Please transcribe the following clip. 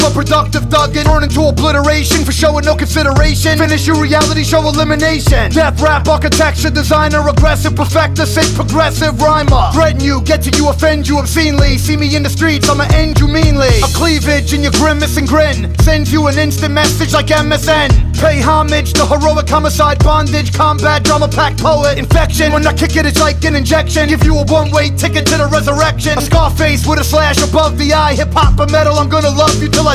a productive thug and turn into obliteration for showing no consideration. Finish your reality show elimination. Death rap architecture designer, aggressive perfecter, sick progressive rhymer. Threaten you, get to you, offend you obscenely. See me in the streets, I'ma end you meanly. A cleavage in your grimace and grin sends you an instant message like MSN. Pay homage to heroic homicide, bondage, combat, drama-packed poet. Infection, when I kick it, it's like an injection. Give you a one-way ticket to the resurrection. A Scarface with a slash above the eye. Hip-hop or metal, I'm gonna love you till I